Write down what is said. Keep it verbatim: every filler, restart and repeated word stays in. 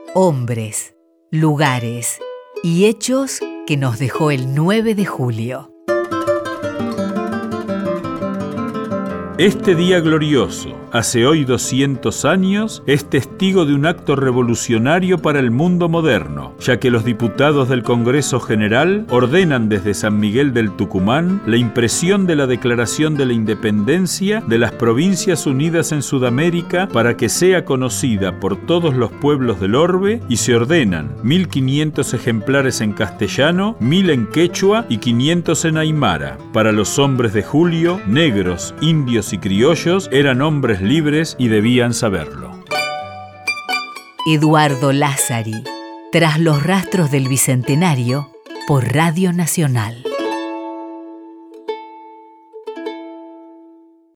hombres, lugares y hechos que nos dejó el nueve de julio. Este día glorioso, hace hoy doscientos años, es testigo de un acto revolucionario para el mundo moderno, ya que los diputados del Congreso General ordenan desde San Miguel del Tucumán la impresión de la Declaración de la Independencia de las Provincias Unidas en Sudamérica para que sea conocida por todos los pueblos del orbe, y se ordenan mil quinientos ejemplares en castellano, mil en quechua y quinientos en aymara. Para los hombres de Julio, negros, indios y criollos eran hombres libres y debían saberlo. Eduardo Lázari, Tras los rastros del Bicentenario, por Radio Nacional.